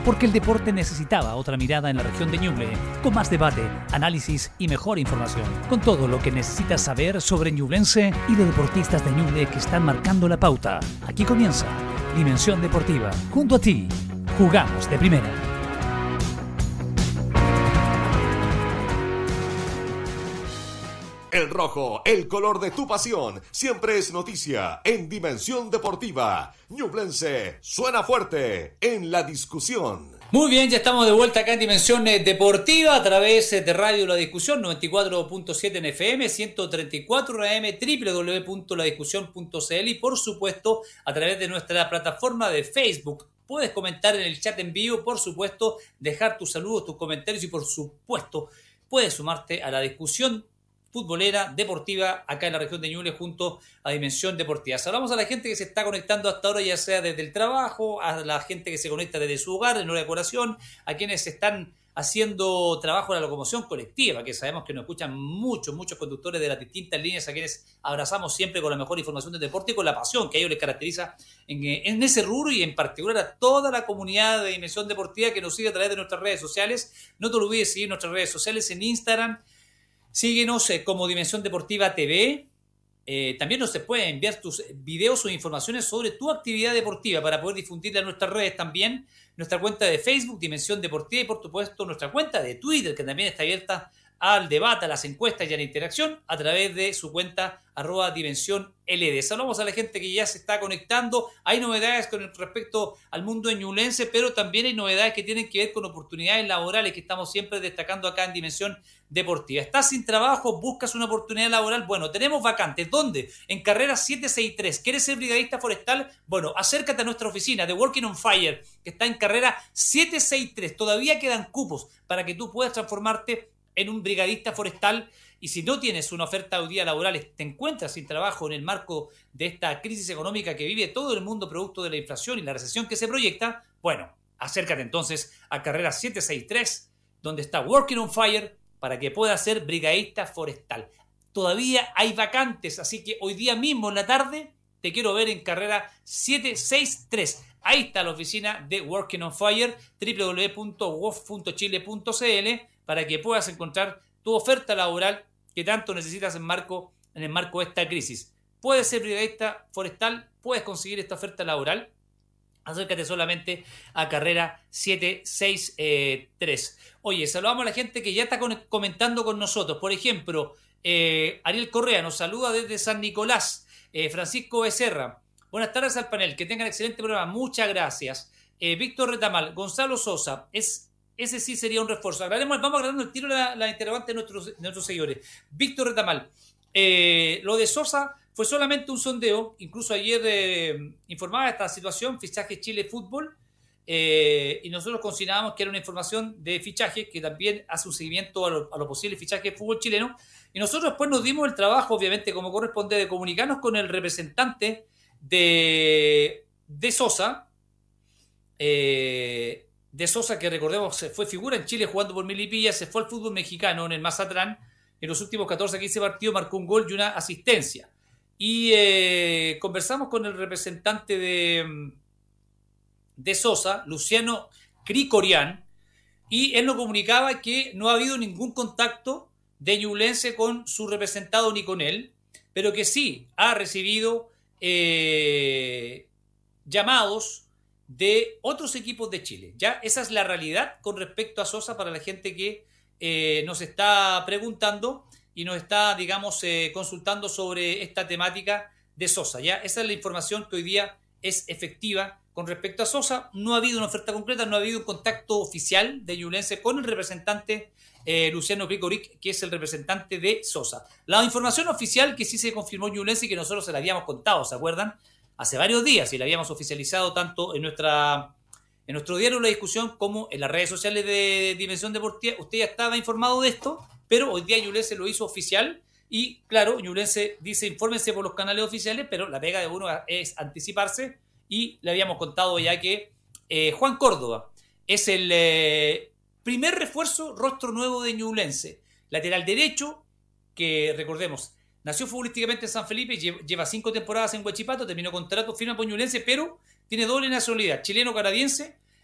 porque el deporte necesitaba otra mirada en la región de Ñuble, con más debate, análisis y mejor información, con todo lo que necesitas saber sobre ñublense y de deportistas de Ñuble que están marcando la pauta. Aquí comienza Dimensión Deportiva, junto a ti, jugamos de primera. El rojo, el color de tu pasión, siempre es noticia en Dimensión Deportiva. Ñublense suena fuerte en la discusión. Muy bien, ya estamos de vuelta acá en Dimensión Deportiva a través de Radio La Discusión, 94.7 en FM, 134 AM, www.ladiscusión.cl y por supuesto a través de nuestra plataforma de Facebook. Puedes comentar en el chat en vivo, por supuesto, dejar tus saludos, tus comentarios y por supuesto puedes sumarte a la discusión futbolera, deportiva, acá en la región de Ñuble junto a Dimensión Deportiva. Saludamos a la gente que se está conectando hasta ahora, ya sea desde el trabajo, a la gente que se conecta desde su hogar, en hora de colación, a quienes están haciendo trabajo de la locomoción colectiva, que sabemos que nos escuchan muchos conductores de las distintas líneas, a quienes abrazamos siempre con la mejor información del deporte y con la pasión que a ellos les caracteriza en ese rubro y en particular a toda la comunidad de Dimensión Deportiva que nos sigue a través de nuestras redes sociales. No te olvides seguir nuestras redes sociales en Instagram. Síguenos como Dimensión Deportiva TV. También nos puedes enviar tus videos o informaciones sobre tu actividad deportiva para poder difundirla en nuestras redes también. Nuestra cuenta de Facebook, Dimensión Deportiva, y por supuesto nuestra cuenta de Twitter, que también está abierta al debate, a las encuestas y a la interacción a través de su cuenta @DimensiónLD. Saludamos a la gente que ya se está conectando. Hay novedades con respecto al mundo ñublense, pero también hay novedades que tienen que ver con oportunidades laborales que estamos siempre destacando acá en Dimensión Deportiva. ¿Estás sin trabajo? ¿Buscas una oportunidad laboral? Bueno, tenemos vacantes. ¿Dónde? En carrera 763. ¿Quieres ser brigadista forestal? Bueno, acércate a nuestra oficina de Working on Fire, que está en carrera 763. Todavía quedan cupos para que tú puedas transformarte en un brigadista forestal. Y si no tienes una oferta hoy día laboral, te encuentras sin trabajo en el marco de esta crisis económica que vive todo el mundo producto de la inflación y la recesión que se proyecta, bueno, acércate entonces a carrera 763, donde está Working on Fire, para que puedas ser brigadista forestal. Todavía hay vacantes, así que hoy día mismo en la tarde te quiero ver en carrera 763. Ahí está la oficina de Working on Fire, www.wof.chile.cl, para que puedas encontrar tu oferta laboral que tanto necesitas en el marco de esta crisis. Puedes ser brigadista forestal, puedes conseguir esta oferta laboral. Acércate solamente a carrera 763. Oye, saludamos a la gente que ya está comentando con nosotros. Por ejemplo, Ariel Correa nos saluda desde San Nicolás. Francisco Becerra, buenas tardes al panel, que tengan excelente programa, muchas gracias. Víctor Retamal, Gonzalo Sosa, ese sí sería un refuerzo. Vamos agradando el tiro la interrogante de nuestros seguidores. Víctor Retamal, lo de Sosa fue solamente un sondeo. Incluso ayer informaba esta situación, fichaje Chile Fútbol, y nosotros considerábamos que era una información de fichaje que también hace un seguimiento a los posibles fichajes de fútbol chileno. Y nosotros después nos dimos el trabajo, obviamente, como corresponde, de comunicarnos con el representante de Sosa, que recordemos fue figura en Chile jugando por Melipilla, se fue al fútbol mexicano en el Mazatlán, en los últimos 14 a 15 partidos marcó un gol y una asistencia. Y conversamos con el representante de Sosa, Luciano Cricorián, y él nos comunicaba que no ha habido ningún contacto de ñublense con su representado ni con él, pero que sí ha recibido llamados de otros equipos de Chile. Ya esa es la realidad con respecto a Sosa para la gente que nos está preguntando y nos está, consultando sobre esta temática de Sosa. Ya esa es la información que hoy día es efectiva con respecto a Sosa. No ha habido una oferta concreta, no ha habido un contacto oficial de ñublense con el representante Luciano Cricoric, que es el representante de Sosa. La información oficial que sí se confirmó ñublense y que nosotros se la habíamos contado, ¿se acuerdan? Hace varios días y la habíamos oficializado tanto en nuestro diario La Discusión como en las redes sociales de Dimensión Deportiva. Usted ya estaba informado de esto, pero hoy día ñublense lo hizo oficial y claro, ñublense dice infórmense por los canales oficiales, pero la pega de uno es anticiparse y le habíamos contado ya que Juan Córdoba es el primer refuerzo, rostro nuevo de ñublense, lateral derecho, que recordemos, nació futbolísticamente en San Felipe, lleva 5 temporadas en Huachipato, terminó contrato, firma por ñublense, pero tiene doble nacionalidad, chileno-canadiense,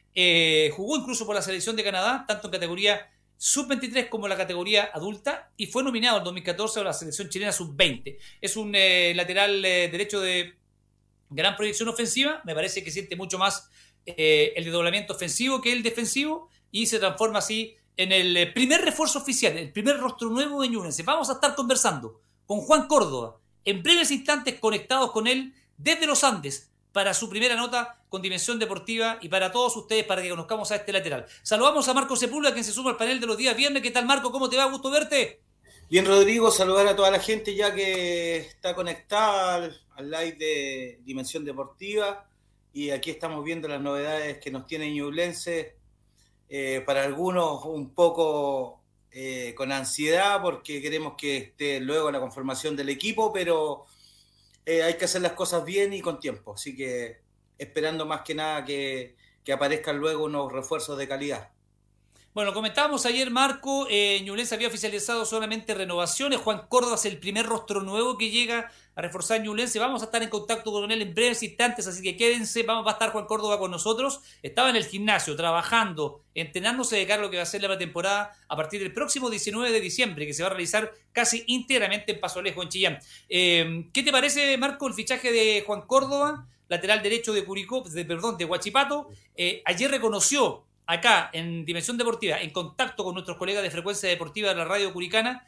Jugó incluso por la selección de Canadá, tanto en categoría sub-23 como en la categoría adulta, y fue nominado en 2014 a la selección chilena sub-20. Es un lateral derecho de gran proyección ofensiva, me parece que siente mucho más el desdoblamiento ofensivo que el defensivo, y se transforma así en el primer refuerzo oficial, el primer rostro nuevo de Ñublense. Vamos a estar conversando con Juan Córdoba en breves instantes, conectados con él desde los Andes para su primera nota con Dimensión Deportiva y para todos ustedes, para que conozcamos a este lateral. Saludamos a Marco Sepúlveda, quien se suma al panel de los días viernes. ¿Qué tal, Marco? ¿Cómo te va? Gusto verte. Bien, Rodrigo, saludar a toda la gente ya que está conectada al live de Dimensión Deportiva, y aquí estamos viendo las novedades que nos tiene Ñublense. Para algunos un poco con ansiedad porque queremos que esté luego la conformación del equipo, pero hay que hacer las cosas bien y con tiempo, así que esperando más que nada que aparezcan luego unos refuerzos de calidad. Bueno, comentábamos ayer, Marco, Ñublense había oficializado solamente renovaciones. Juan Córdoba es el primer rostro nuevo que llega a reforzar Ñublense. Vamos a estar en contacto con él en breves instantes, así que quédense. Va a estar Juan Córdoba con nosotros. Estaba en el gimnasio, trabajando, entrenándose de cara a lo que va a ser la pretemporada a partir del próximo 19 de diciembre, que se va a realizar casi íntegramente en Paso Alejo, en Chillán. ¿Qué te parece, Marco, el fichaje de Juan Córdoba, lateral derecho de de Huachipato? Ayer reconoció acá en Dimensión Deportiva, en contacto con nuestros colegas de Frecuencia Deportiva de la Radio Curicana,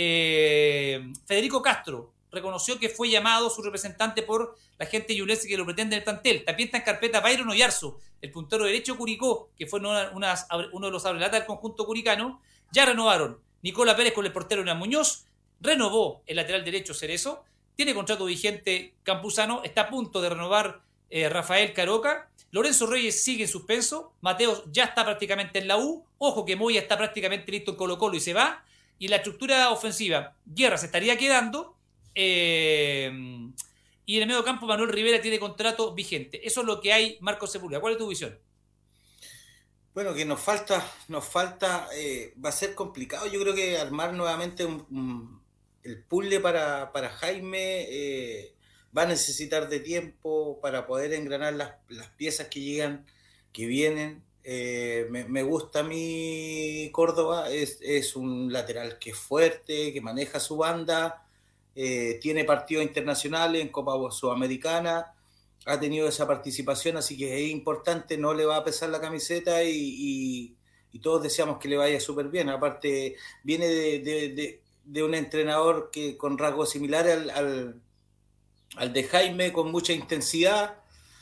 Federico Castro reconoció que fue llamado su representante por la gente ñublense que lo pretende en el plantel. También está en carpeta Byron Oyarzo, el puntero derecho de Curicó, que fue uno de los abrelatas del conjunto curicano. Ya renovaron Nicola Pérez con el portero Hernán Muñoz, renovó el lateral derecho Cerezo, tiene contrato vigente Campuzano, está a punto de renovar Rafael Caroca. Lorenzo Reyes sigue en suspenso, Mateos ya está prácticamente en la U, ojo que Moya está prácticamente listo en Colo Colo y se va, y la estructura ofensiva, Guerra se estaría quedando, y en el medio campo Manuel Rivera tiene contrato vigente. Eso es lo que hay, Marco Sepúlveda. ¿Cuál es tu visión? Bueno, que nos falta, va a ser complicado, yo creo que armar nuevamente el puzzle para Jaime. Va a necesitar de tiempo para poder engranar las piezas que llegan, que vienen. Me gusta a mí Córdoba, es un lateral que es fuerte, que maneja su banda, tiene partidos internacionales en Copa Sudamericana, ha tenido esa participación, así que es importante, no le va a pesar la camiseta y todos deseamos que le vaya súper bien. Aparte, viene de un entrenador que con rasgos similares al de Jaime, con mucha intensidad,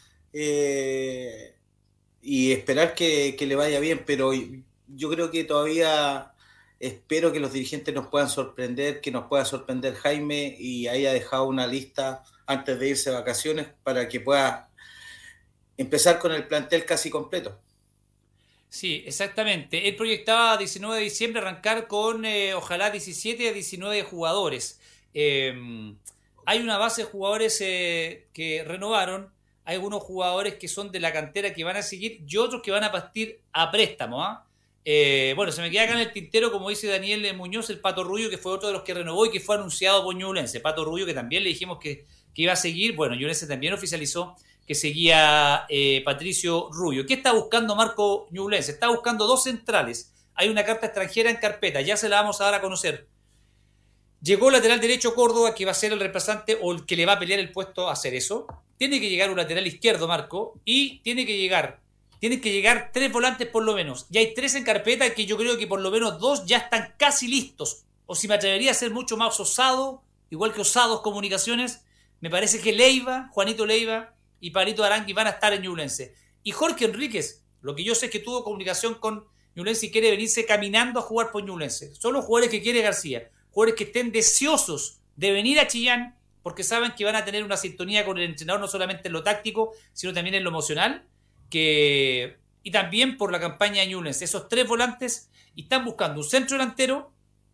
y esperar que le vaya bien, pero yo creo que todavía espero que los dirigentes nos puedan sorprender, que nos pueda sorprender Jaime y haya dejado una lista antes de irse de vacaciones para que pueda empezar con el plantel casi completo. Sí, exactamente. Él proyectaba 19 de diciembre arrancar con ojalá 17 a 19 jugadores. Hay una base de jugadores que renovaron, hay algunos jugadores que son de la cantera que van a seguir y otros que van a partir a préstamo. Bueno, se me queda acá en el tintero, como dice Daniel Muñoz, el Pato Rubio, que fue otro de los que renovó y que fue anunciado por Ñublense. Pato Rubio, que también le dijimos que iba a seguir. Bueno, Ñublense también oficializó que seguía Patricio Rubio. ¿Qué está buscando Marco Ñublense? Está buscando dos centrales. Hay una carta extranjera en carpeta, ya se la vamos a dar a conocer. Llegó el lateral derecho Córdoba, que va a ser el reemplazante o el que le va a pelear el puesto a hacer eso. Tiene que llegar un lateral izquierdo, Marco, y tienen que llegar 3 volantes por lo menos. Ya hay 3 en carpeta, que yo creo que por lo menos 2 ya están casi listos. O si me atrevería a ser mucho más osado, igual que Osados Comunicaciones, me parece que Leiva, Juanito Leiva y Pablito Arangui van a estar en Ñublense. Y Jorge Enríquez, lo que yo sé es que tuvo comunicación con Ñublense y quiere venirse caminando a jugar por Ñublense. Son los jugadores que quiere García. Jugadores que estén deseosos de venir a Chillán porque saben que van a tener una sintonía con el entrenador, no solamente en lo táctico, sino también en lo emocional, y también por la campaña de Ñublense. Esos 3 volantes están buscando un centro delantero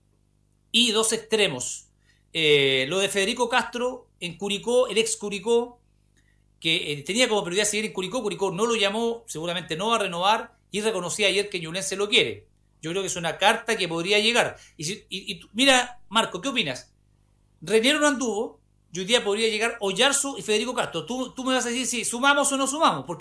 y 2 extremos. Lo de Federico Castro en Curicó, el ex Curicó, que tenía como prioridad seguir en Curicó. Curicó no lo llamó, seguramente no va a renovar, y reconocía ayer que Ñublense lo quiere. Yo creo que es una carta que podría llegar. Y mira, Marco, ¿qué opinas? Reniero no anduvo, y hoy día podría llegar Oyarzo y Federico Castro. Tú me vas a decir si sumamos o no sumamos, porque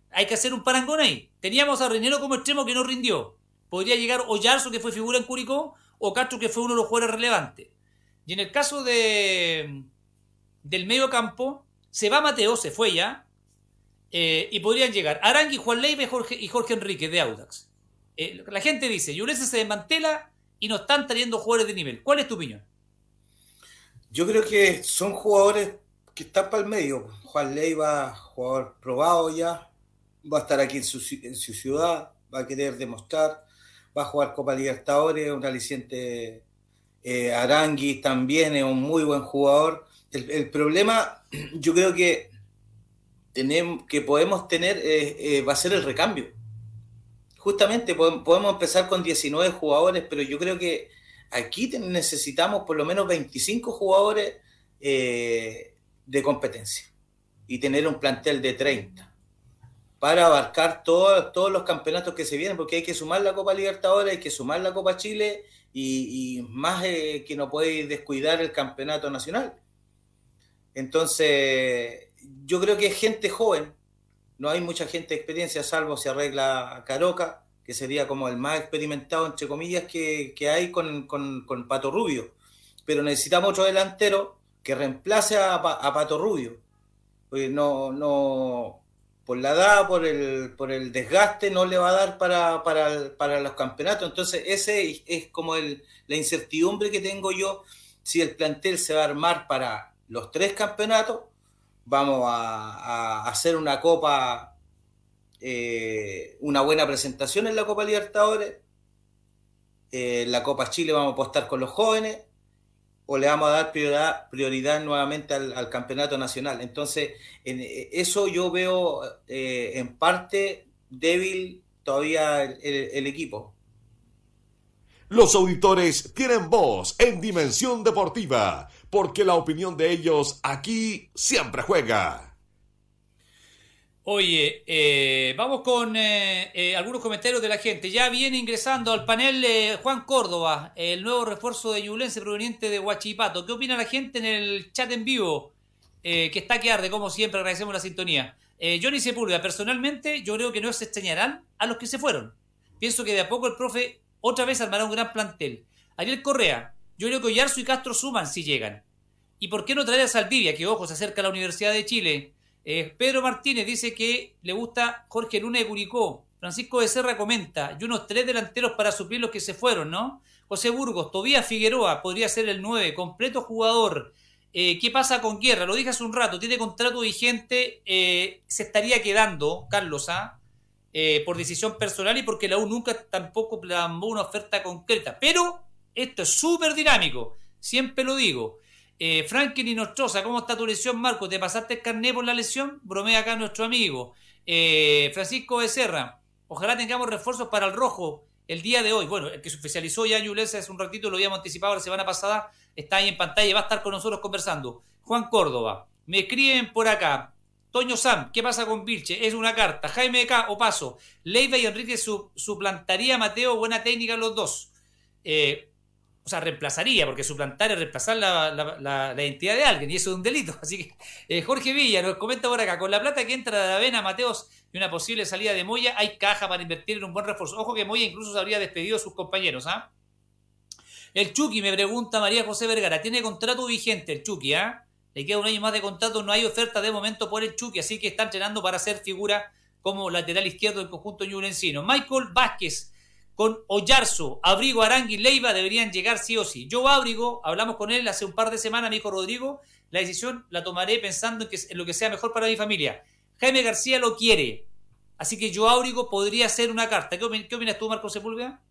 hay que hacer un parangón ahí. Teníamos a Reinero como extremo que no rindió. Podría llegar Oyarzo, que fue figura en Curicó, o Castro, que fue uno de los jugadores relevantes. Y en el caso del medio campo, se va Mateo, se fue ya, y podrían llegar Arangui, Juan Leiva y Jorge Enrique de Audax. La gente dice, Ñublense se desmantela y no están trayendo jugadores de nivel. ¿Cuál es tu opinión? Yo creo que son jugadores que están para el medio. Juan Leiva, jugador probado ya, va a estar aquí en su ciudad, va a querer demostrar, va a jugar Copa Libertadores, un aliciente. Arangui también es un muy buen jugador. El problema, yo creo que podemos tener va a ser el recambio. Justamente podemos empezar con 19 jugadores, pero yo creo que aquí necesitamos por lo menos 25 jugadores de competencia y tener un plantel de 30 para abarcar todos los campeonatos que se vienen, porque hay que sumar la Copa Libertadores, hay que sumar la Copa Chile y más que no puede descuidar el campeonato nacional. Entonces, yo creo que es gente joven, no hay mucha gente de experiencia, salvo se arregla Caroca, que sería como el más experimentado, entre comillas, que hay con Pato Rubio. Pero necesitamos otro delantero que reemplace a Pato Rubio. Porque no por la edad, por el desgaste, no le va a dar para los campeonatos. Entonces, ese es como la incertidumbre que tengo yo, si el plantel se va a armar para los 3 campeonatos. Vamos a hacer una Copa, una buena presentación en la Copa Libertadores. La Copa Chile vamos a apostar con los jóvenes, o le vamos a dar prioridad nuevamente al campeonato nacional. Entonces, eso yo veo en parte débil todavía el equipo. Los auditores tienen voz en Dimensión Deportiva, porque la opinión de ellos aquí siempre juega. Oye, vamos con algunos comentarios de la gente. Ya viene ingresando al panel Juan Córdoba, el nuevo refuerzo de Ñublense proveniente de Huachipato. ¿Qué opina la gente en el chat en vivo? Que está que arde, como siempre, agradecemos la sintonía. Johnny Sepúlveda, personalmente yo creo que no se extrañarán a los que se fueron. Pienso que de a poco el profe otra vez armará un gran plantel. Ariel Correa, yo creo que Oyarzo y Castro suman si llegan. ¿Y por qué no traer a Saldivia, que ojo, se acerca a la Universidad de Chile? Pedro Martínez dice que le gusta Jorge Luna de Curicó. Francisco Becerra comenta, y unos 3 delanteros para suplir los que se fueron, ¿no? José Burgos, Tobías Figueroa podría ser el 9, completo jugador. ¿Qué pasa con Guerra? Lo dije hace un rato, tiene contrato vigente, se estaría quedando, Carlos, por decisión personal y porque la U nunca tampoco plasmó una oferta concreta. Pero esto es súper dinámico, siempre lo digo. Franklin Nostroza, ¿cómo está tu lesión, Marco? ¿Te pasaste el carné por la lesión? Bromea acá nuestro amigo. Francisco Becerra, ojalá tengamos refuerzos para el rojo el día de hoy. Bueno, el que se oficializó ya Ñublense hace un ratito, lo habíamos anticipado la semana pasada, está ahí en pantalla y va a estar con nosotros conversando. Juan Córdoba, me escriben por acá. Toño Sam, ¿qué pasa con Vilche? Es una carta. Jaime K. Opaso, Leiva y Enrique suplantaría a Mateo, buena técnica los dos. O sea, reemplazaría, porque suplantar es reemplazar la identidad de alguien, y eso es un delito. Así que Jorge Villa nos comenta por acá, con la plata que entra de Avena, Mateos y una posible salida de Moya, hay caja para invertir en un buen refuerzo. Ojo que Moya incluso se habría despedido a sus compañeros, ¿ah? El Chucky, me pregunta María José Vergara, ¿tiene contrato vigente el Chucky, Le queda un año más de contrato, no hay oferta de momento por el Chucky, así que está entrenando para ser figura como lateral izquierdo del conjunto ñublencino. Michael Vázquez, con Oyarzo, Abrigo, Arangui, Leiva deberían llegar sí o sí. Yo Abrigo, hablamos con él hace un par de semanas, me dijo Rodrigo, la decisión la tomaré pensando en lo que sea mejor para mi familia. Jaime García lo quiere, así que yo Abrigo podría ser una carta. ¿Qué opinas tú, Marco Sepúlveda?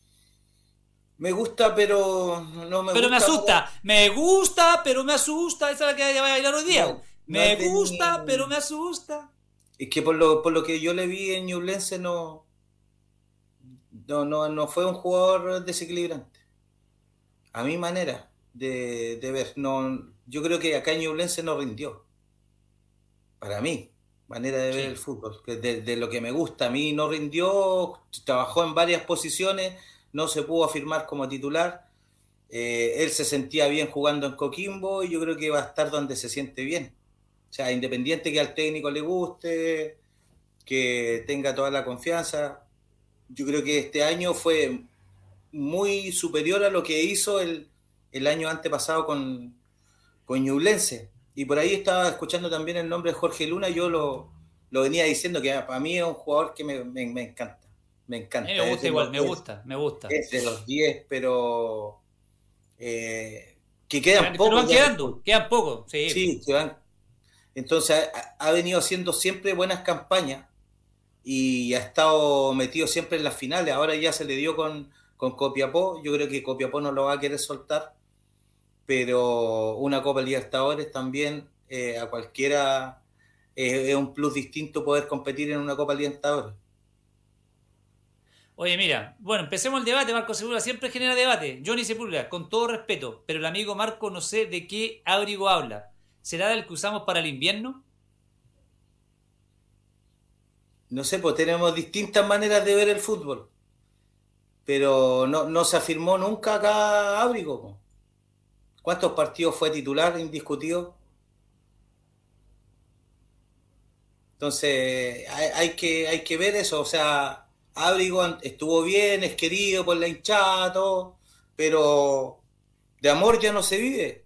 Me gusta, pero no me gusta. Pero me asusta. Me gusta, pero me asusta. Esa es la que vaya a bailar hoy día. Me gusta, pero me asusta. Es que por lo que yo le vi en Ñublense no fue un jugador desequilibrante. A mi manera de ver. No, yo creo que acá en Ñublense no rindió. Para mí, manera de ver el fútbol. De lo que me gusta, a mí no rindió. Trabajó en varias posiciones. No se pudo afirmar como titular. Él se sentía bien jugando en Coquimbo y yo creo que va a estar donde se siente bien. O sea, independiente que al técnico le guste, que tenga toda la confianza. Yo creo que este año fue muy superior a lo que hizo el año antepasado con Ñublense. Y por ahí estaba escuchando también el nombre de Jorge Luna, yo lo venía diciendo que para mí es un jugador que me encanta. Me encanta. Me gusta igual, me gusta. Es de los 10, pero que quedan pocos. Pero quedan pocos. Sí, sí, que van. Entonces ha venido haciendo siempre buenas campañas y ha estado metido siempre en las finales. Ahora ya se le dio con Copiapó. Yo creo que Copiapó no lo va a querer soltar, pero una Copa Libertadores también a cualquiera es un plus distinto poder competir en una Copa Libertadores. Oye, mira, bueno, empecemos el debate. Marco Sepúlveda siempre genera debate. Johnny Sepúlveda, con todo respeto, pero el amigo Marco no sé de qué abrigo habla. ¿Será del que usamos para el invierno? No sé, pues tenemos distintas maneras de ver el fútbol, pero no se afirmó nunca acá abrigo. ¿Cuántos partidos fue titular indiscutido? Entonces hay que ver eso, o sea, Abrigo estuvo bien, es querido por la hinchada, todo, pero de amor ya no se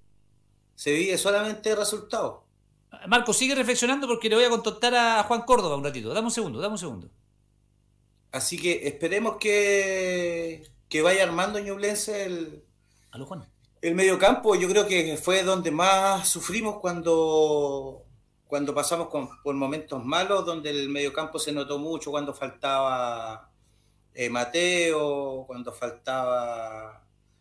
vive solamente de resultados. Marco, sigue reflexionando porque le voy a contactar a Juan Córdoba un ratito. Dame un segundo. Así que esperemos que vaya armando Ñublense ¿Aló, Juan? El mediocampo. Yo creo que fue donde más sufrimos cuando pasamos por momentos malos, donde el mediocampo se notó mucho, cuando faltaba Mateo, cuando faltaba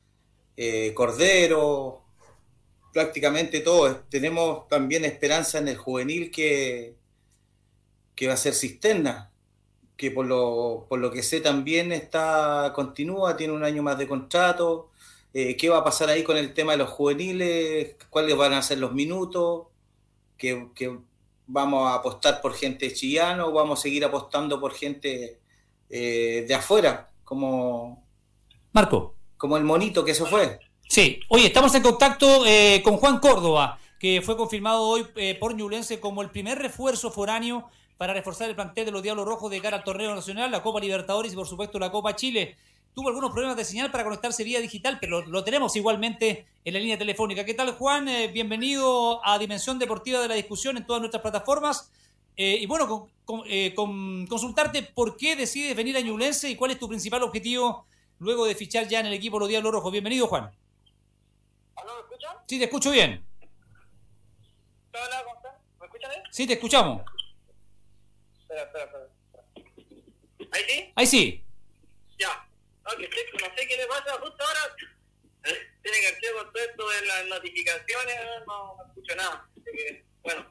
Cordero, prácticamente todos. Tenemos también esperanza en el juvenil que va a ser Cisterna, que por lo que sé también continúa, tiene un año más de contrato. ¿Qué va a pasar ahí con el tema de los juveniles? ¿Cuáles van a ser los minutos? Que vamos a apostar por gente chillana o vamos a seguir apostando por gente de afuera, como Marco, como el monito que se fue. Sí, oye, estamos en contacto con Juan Córdoba, que fue confirmado hoy por Ñublense como el primer refuerzo foráneo para reforzar el plantel de los Diablos Rojos de cara al torneo nacional, la Copa Libertadores y por supuesto la Copa Chile. Tuvo algunos problemas de señal para conectarse vía digital, pero lo tenemos igualmente en la línea telefónica. ¿Qué tal, Juan? Bienvenido a Dimensión Deportiva de la Discusión en todas nuestras plataformas. Y bueno, consultarte por qué decides venir a Ñublense y cuál es tu principal objetivo luego de fichar ya en el equipo de los Diablos Rojos. Bienvenido, Juan. ¿Aló, me escuchan? Sí, te escucho bien. Hola, ¿cómo están? ¿Me escuchan bien? Sí, te escuchamos. Espera. ¿Ahí sí? Ahí sí. Ya. No sé qué le pasa justo ahora. Tiene que hacer con todo esto de las notificaciones, no escucho nada. Así que, bueno.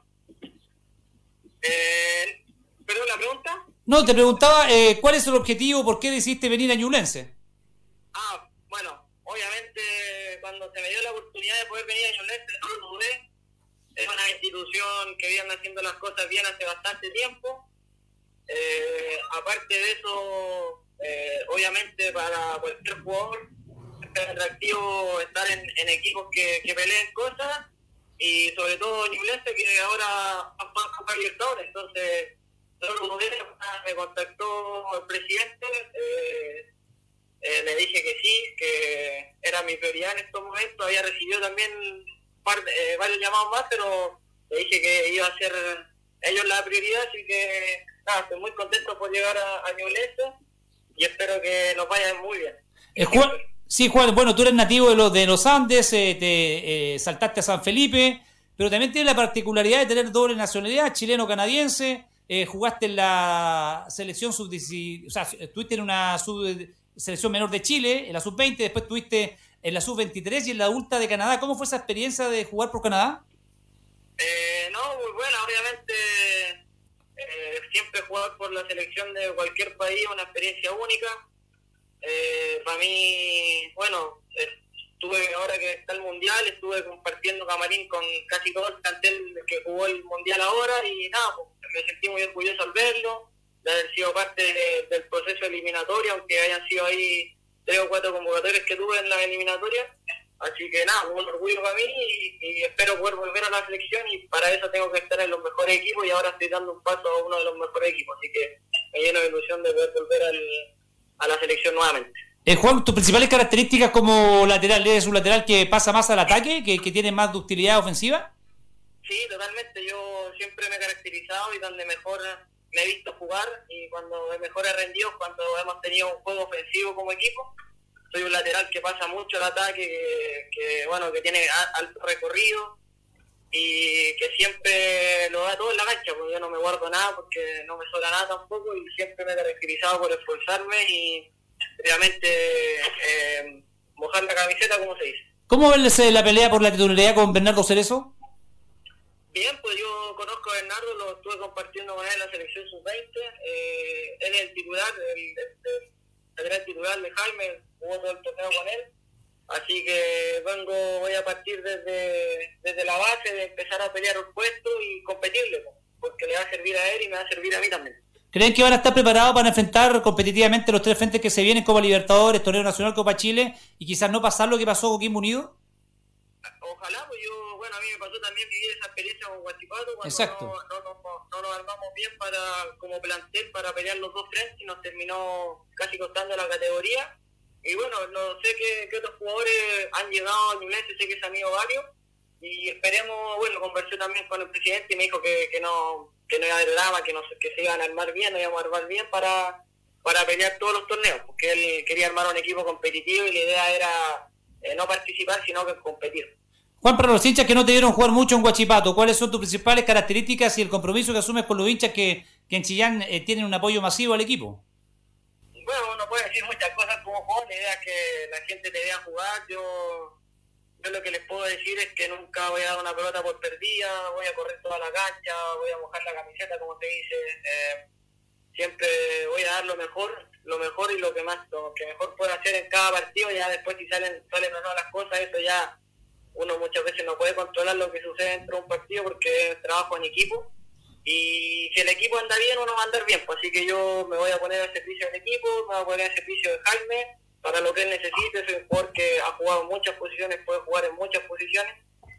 ¿Perdón, la pregunta? No, te preguntaba cuál es el objetivo, por qué decidiste venir a Ñublense. Bueno, obviamente cuando se me dio la oportunidad de poder venir a Ñublense, no lo dudé. Es una institución que viene haciendo las cosas bien hace bastante tiempo. Aparte de eso, obviamente para cualquier jugador es atractivo estar en equipos que peleen cosas, y sobre todo Ñublense, que ahora va a jugar Libertadores. Entonces me contactó el presidente, le dije que sí, que era mi prioridad en estos momentos. Había recibido también varios llamados más, pero le dije que iba a ser ellos la prioridad, así que nada, estoy muy contento por llegar a Ñublense y espero que nos vaya muy bien. Juan, sí, Juan, bueno, tú eres nativo de los Andes, te saltaste a San Felipe, pero también tienes la particularidad de tener doble nacionalidad, chileno-canadiense. Jugaste en la selección sub-17, o sea, estuviste en una selección menor de Chile, en la sub-20, después estuviste en la sub-23 y en la adulta de Canadá. ¿Cómo fue esa experiencia de jugar por Canadá? No, muy buena, obviamente. Siempre jugar por la selección de cualquier país es una experiencia única. Para mí, bueno, estuve, ahora que está el Mundial, estuve compartiendo camarín con casi todo el plantel que jugó el Mundial ahora, y nada, pues, me sentí muy orgulloso al verlo, de haber sido parte del proceso eliminatorio, aunque hayan sido ahí 3 o 4 convocatorias que tuve en la eliminatoria. Así que nada, un orgullo para mí y espero poder volver a la selección y para eso tengo que estar en los mejores equipos y ahora estoy dando un paso a uno de los mejores equipos, así que me lleno de ilusión de poder volver a la selección nuevamente. Juan, tus principales características como lateral, ¿eres un lateral que pasa más al ataque, que tiene más ductilidad ofensiva? Sí, totalmente, yo siempre me he caracterizado y donde mejor me he visto jugar y cuando mejor he rendido cuando hemos tenido un juego ofensivo como equipo. Soy un lateral que pasa mucho al ataque, que tiene alto recorrido y que siempre lo da todo en la cancha, porque yo no me guardo nada, porque no me sobra nada tampoco y siempre me he caracterizado por esforzarme y obviamente mojar la camiseta, como se dice. ¿Cómo ves la pelea por la titularidad con Bernardo Cerezo? Bien, pues yo conozco a Bernardo, lo estuve compartiendo con él en la selección sub-20, él es el titular, el lateral titular de Jaime, jugó todo el torneo con él, así que voy a partir desde la base de empezar a pelear un puesto y competirle, porque le va a servir a él y me va a servir a mí también. ¿Creen que van a estar preparados para enfrentar competitivamente los tres frentes que se vienen, Copa Libertadores, Torneo Nacional, Copa Chile, y quizás no pasar lo que pasó con Coquimbo Unido? Ojalá, pues a mí me pasó también vivir esa experiencia con Huachipato cuando no nos armamos bien como plantel para pelear los dos frentes y nos terminó casi costando la categoría. Y bueno, no sé qué otros jugadores han llegado a Ñublense, sé que se han ido varios y esperemos, conversé también con el presidente y me dijo que no iba a haber drama, que se iban a armar bien, nos íbamos a armar bien para pelear todos los torneos, porque él quería armar un equipo competitivo y la idea era no participar, sino que competir. Juan, para los hinchas que no te dieron jugar mucho en Huachipato, ¿cuáles son tus principales características y el compromiso que asumes con los hinchas que en Chillán tienen un apoyo masivo al equipo? Bueno, uno puede decir muchas cosas como jugador, la idea es que la gente te vea jugar. Yo lo que les puedo decir es que nunca voy a dar una pelota por perdida, voy a correr toda la cancha, voy a mojar la camiseta, como te dice. Siempre voy a dar lo mejor y lo que mejor puedo hacer en cada partido. Ya después si salen o no las cosas, eso ya uno muchas veces no puede controlar lo que sucede dentro de un partido porque es trabajo en equipo. Y si el equipo anda bien, uno va a andar bien. Pues así que yo me voy a poner al servicio del equipo, me voy a poner al servicio de Jaime para lo que él necesite. Soy un jugador que ha jugado en muchas posiciones, puede jugar en muchas posiciones.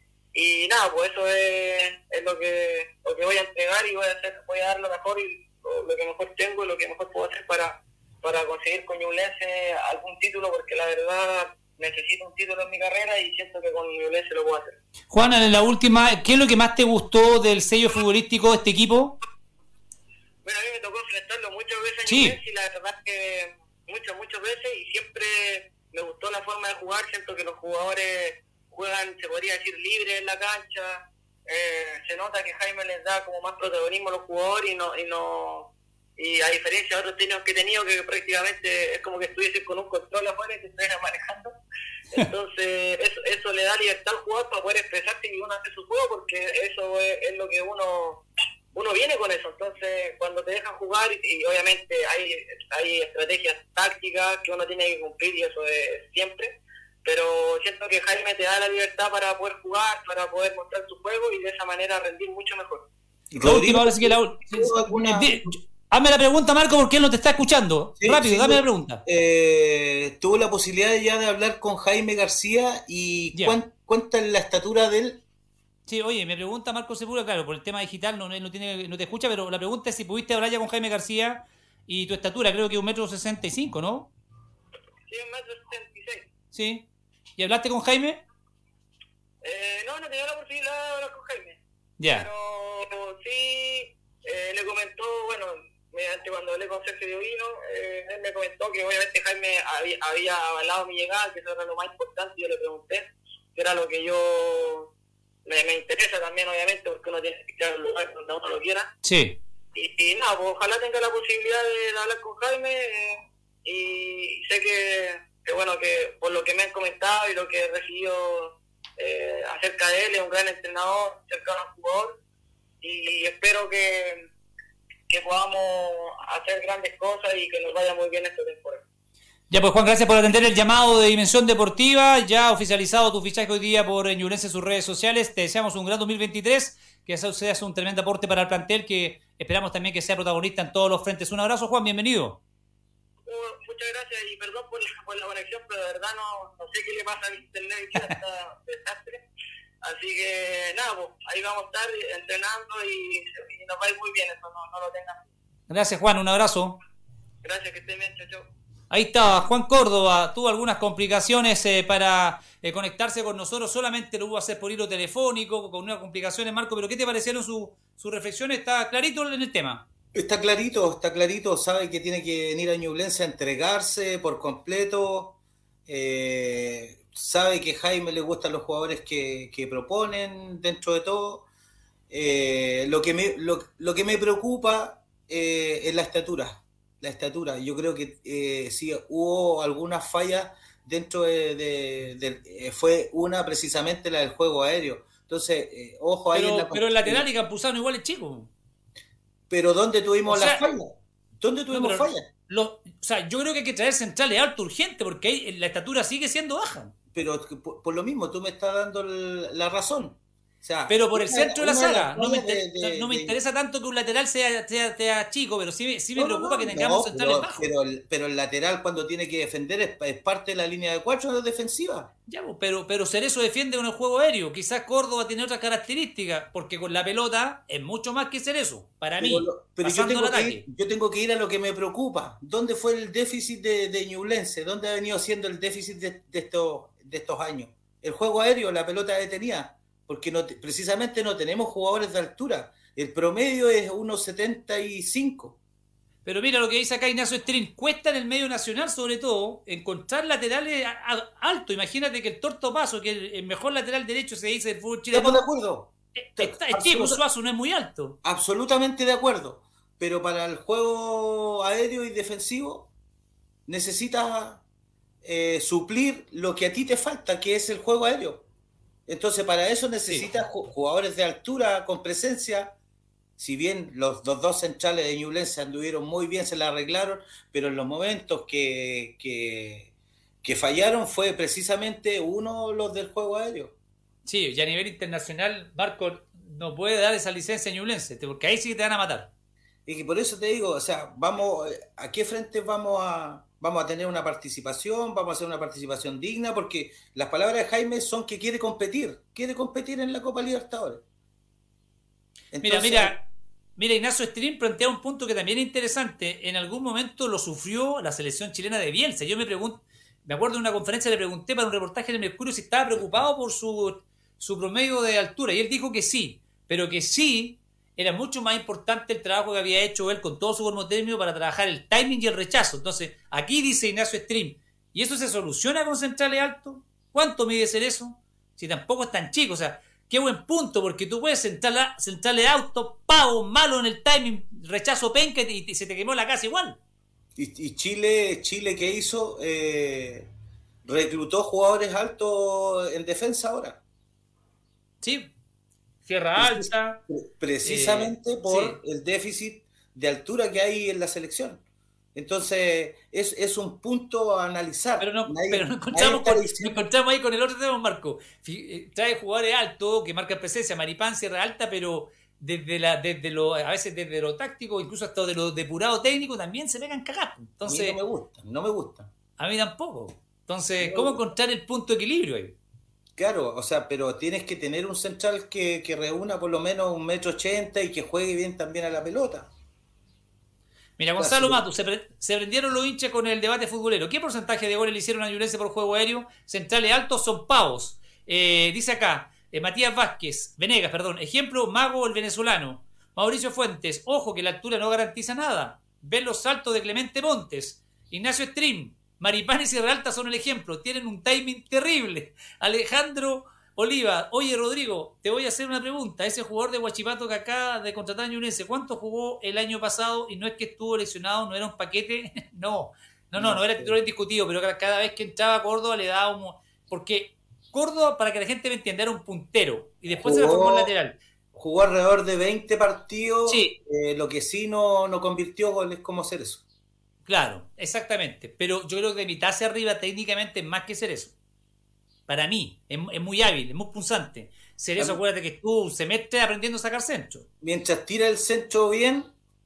Y nada, pues eso es lo que voy a entregar y voy a dar lo mejor y lo que mejor tengo y lo que mejor puedo hacer para conseguir con Ñublense algún título, porque la verdad necesito un título en mi carrera y siento que con Ñublense lo puedo hacer. Juan, en la última, ¿qué es lo que más te gustó del sello futbolístico de este equipo? Bueno, a mí me tocó enfrentarlo muchas veces en Sí. Ñublense y la verdad es que muchas veces y siempre me gustó la forma de jugar. Siento que los jugadores juegan, se podría decir, libres en la cancha. Se nota que Jaime les da como más protagonismo a los jugadores y a diferencia de otros técnicos que he tenido, que prácticamente es como que estuviese con un control afuera y se estuviera manejando. Entonces eso le da libertad al jugador para poder expresarse y uno hace su juego, porque eso es lo que uno viene con eso. Entonces cuando te dejan jugar y obviamente hay estrategias tácticas que uno tiene que cumplir y eso es siempre, pero siento que Jaime te da la libertad para poder jugar, para poder mostrar tu juego y de esa manera rendir mucho mejor. La última, ahora sí que hazme la pregunta, Marco, porque él no te está escuchando. Sí, Rápido, sí, dame la pregunta. Tuvo la posibilidad ya de hablar con Jaime García y Ya. ¿cuánta es la estatura de él? Sí, oye, me pregunta Marco Sepúlveda, claro, por el tema digital él no te escucha, pero la pregunta es si pudiste hablar ya con Jaime García y tu estatura, creo que 1,65 m, ¿no? Sí, 1,66 m. Sí. ¿Y hablaste con Jaime? No tenía la posibilidad de hablar con Jaime. Ya. Pero sí, le comentó, mediante cuando hablé con Sergio Diovino, él me comentó que obviamente Jaime había avalado mi llegada, que eso era lo más importante. Yo le pregunté, que era lo que yo me interesa también, obviamente, porque uno tiene que estar en un lugar donde uno lo quiera. Sí. Y nada, pues ojalá tenga la posibilidad de hablar con Jaime y sé que por lo que me han comentado y lo que he recibido acerca de él, es un gran entrenador, cercano al jugador, y espero que podamos hacer grandes cosas y que nos vaya muy bien esta temporada. Ya pues, Juan, gracias por atender el llamado de Dimensión Deportiva. Ya oficializado tu fichaje hoy día por Ñublense en sus redes sociales. Te deseamos un gran 2023, que sea un tremendo aporte para el plantel, que esperamos también que sea protagonista en todos los frentes. Un abrazo, Juan, bienvenido. Muchas muchas gracias y perdón por la conexión, pero de verdad no sé qué le pasa al internet, que está desastre. Así que nada, pues, ahí vamos a estar entrenando y nos va a ir muy bien, eso no lo tengan. Gracias, Juan, un abrazo. Gracias, que estén bien, chao. Ahí está, Juan Córdoba, tuvo algunas complicaciones para conectarse con nosotros, solamente lo hubo a hacer por hilo telefónico, con unas complicaciones, Marco, pero ¿qué te parecieron sus reflexiones? ¿Está clarito en el tema? Está clarito, sabe que tiene que venir a Ñublense a entregarse por completo, sabe que a Jaime le gustan los jugadores que proponen dentro de todo. Lo que me preocupa es la estatura. Yo creo que sí hubo algunas fallas dentro fue una precisamente la del juego aéreo. Entonces, ojo ahí. Pero el lateral y Campuzano igual es chico. Pero ¿dónde tuvimos las fallas? ¿Dónde tuvimos fallas? O sea, yo creo que hay que traer centrales alto urgente porque ahí la estatura sigue siendo baja. Pero por lo mismo, tú me estás dando la razón. O sea, pero por el centro de la saga, no me interesa tanto que un lateral sea chico, pero sí me preocupa que tengamos centrales bajos. Pero el lateral cuando tiene que defender es parte de la línea de 4 defensiva. Ya, pero Cerezo defiende con el juego aéreo. Quizás Córdoba tiene otras características, porque con la pelota es mucho más que Cerezo, para mí. Pero yo tengo que ir a lo que me preocupa. ¿Dónde fue el déficit de Ñublense? ¿Dónde ha venido siendo el déficit de estos años? El juego aéreo, la pelota detenida. Porque precisamente no tenemos jugadores de altura. El promedio es 1.75. Pero mira lo que dice acá Ignacio Strin. Cuesta en el medio nacional, sobre todo, encontrar laterales altos. Imagínate que el Torto Paso, que el mejor lateral derecho se dice del fútbol chileno. Estamos de acuerdo. Es chico, Suazo no es muy alto. Absolutamente de acuerdo. Pero para el juego aéreo y defensivo necesitas suplir lo que a ti te falta, que es el juego aéreo. Entonces, para eso necesitas jugadores de altura, con presencia. Si bien los dos centrales de Ñublense anduvieron muy bien, se la arreglaron, pero en los momentos que fallaron fue precisamente los del juego aéreo. Sí, y a nivel internacional, Marco no puede dar esa licencia a Ñublense, porque ahí sí te van a matar. Y que por eso te digo, o sea, ¿a qué frente vamos a tener una participación? Vamos a hacer una participación digna, porque las palabras de Jaime son que quiere competir en la Copa Libertadores. Entonces, mira, Ignacio Strin plantea un punto que también es interesante. En algún momento lo sufrió la selección chilena de Bielsa. Yo me acuerdo de una conferencia, le pregunté para un reportaje en el Mercurio si estaba preocupado por su promedio de altura, y él dijo que sí, pero que sí era mucho más importante el trabajo que había hecho él con todo su formo término para trabajar el timing y el rechazo. Entonces, aquí dice Ignacio Strin, ¿y eso se soluciona con centrales altos? ¿Cuánto mide ser eso? Si tampoco es tan chico, o sea, qué buen punto, porque tú puedes centrales altos, pavo, malo en el timing, rechazo penca y se te quemó la casa igual. Y Chile ¿qué hizo? Reclutó jugadores altos en defensa ahora. Sí. Sierra Alta. Precisamente por el déficit de altura que hay en la selección. Entonces, es un punto a analizar. Pero nos encontramos ahí con el otro tema, Marco. Trae jugadores altos que marcan presencia, Maripán, Sierra Alta, pero a veces desde lo táctico, incluso hasta de lo depurado técnico, también se pegan cagadas. Entonces, a mí no me gusta. A mí tampoco. Entonces, ¿cómo encontrar el punto de equilibrio ahí? Claro, o sea, pero tienes que tener un central que reúna por lo menos 1,80 m y que juegue bien también a la pelota. Mira, Gonzalo Matu, se prendieron los hinchas con el debate futbolero. ¿Qué porcentaje de goles le hicieron a Ñublense por juego aéreo? Centrales altos son pavos. Dice acá, Matías Venegas, ejemplo, Mago el venezolano. Mauricio Fuentes, ojo que la altura no garantiza nada. Ven los saltos de Clemente Montes. Ignacio Strin, Maripán y Sierra Alta son el ejemplo, tienen un timing terrible. Alejandro Oliva, oye Rodrigo, te voy a hacer una pregunta. Ese jugador de Huachipato que acaba de contratar a Ñublense, ¿cuánto jugó el año pasado? Y no es que estuvo lesionado, no era un paquete, no era titular indiscutido, pero cada vez que entraba Córdoba le daba porque Córdoba, para que la gente me entienda, era un puntero y después se transformó en lateral. Jugó alrededor de 20 partidos, sí. Lo que sí no convirtió goles como Cerezo. Claro, exactamente. Pero yo creo que de mitad hacia arriba técnicamente es más que Cerezo. Para mí, es muy hábil, es muy punzante. Cerezo, acuérdate que estuvo un semestre aprendiendo a sacar centro. Mientras tira el centro bien,